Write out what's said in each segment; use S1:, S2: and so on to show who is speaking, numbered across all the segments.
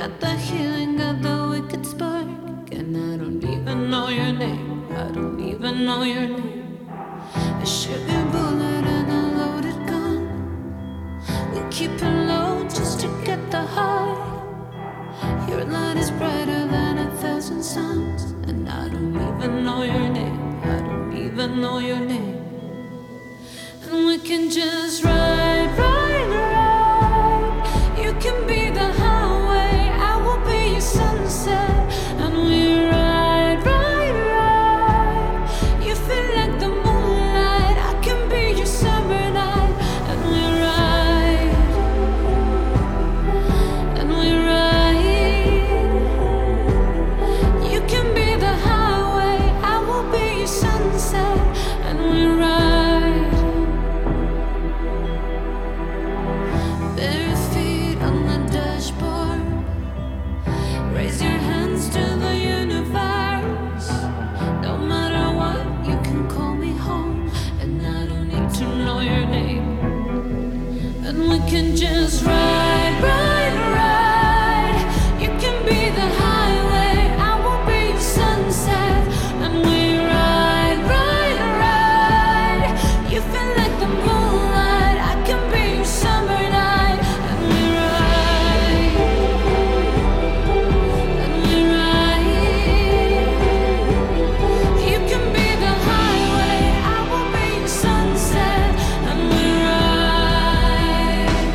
S1: got the healing, got the wicked spark, and I don't even know your name. I don't even know your name. A sugar bullet and a loaded gun. We keep it low just to get the high. Your light is brighter than 1,000 suns, and I don't even know your name. I don't even know your name. And we can just ride, ride, ride. You can be the highway, I will be your sunset. And we ride, ride, ride. You feel like the moonlight, I can be your summer night. And we ride, and we ride. You can be the highway, I will be your sunset. And we ride. Bare feet on the dashboard. Raise your hands to the universe. No matter what, you can call me home, and I don't need to know your name. And we can just ride, ride, ride. You can be the highway, I will be your sunset. And we ride, ride, ride. You feel like the moonlight, I can be your summer night. And we ride, and we ride. You can be the highway, I will be your sunset. And we ride.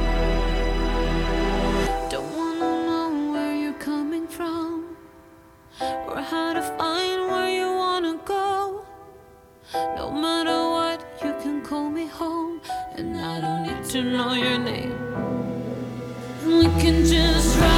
S1: Don't wanna know where you're coming from, or how to find where you wanna go. No matter what, you can call me home, and I don't need to know your name. And we can just ride.